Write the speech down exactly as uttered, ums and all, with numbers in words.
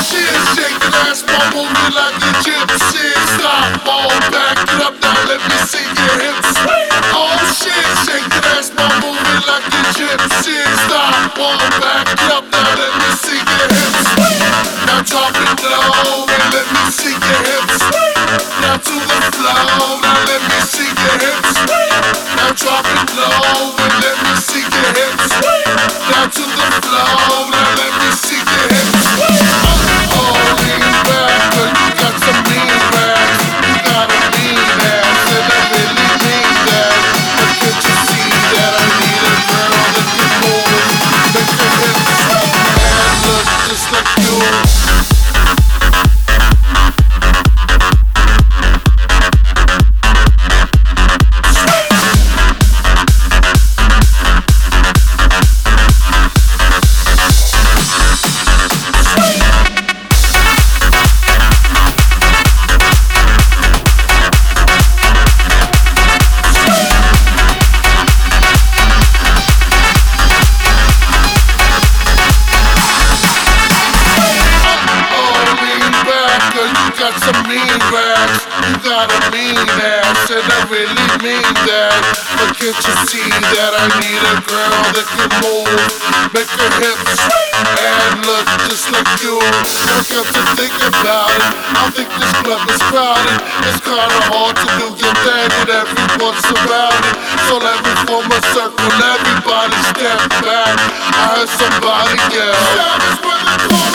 shit, shake that ass, move it like a gypsy. Stop, fall back it up now, let me see your hips. Oh shit, shake that ass, move it like a gypsy. Stop, fall back it up now, let me see your hips. Now drop it low and let me see your hips. Now to the flow, now let me see your hips. Now drop it low and let me see your hips. Now to the flow, now let me see your hips. Oh, lean back, girl, you got some mean bags. You got a mean ass, and I really mean that. But can't you see that I need a girl that can move, make her hips and look just like you. Got some mean rags, you got a mean ass, and I really mean that. But can't you see that I need a girl that can move, make her hips and look just like you? Don't have to think about it, I think this club is crowded. It's kinda hard to do your thing and everyone's surrounded. So let me form a circle, everybody step back. I heard somebody yell, that is where the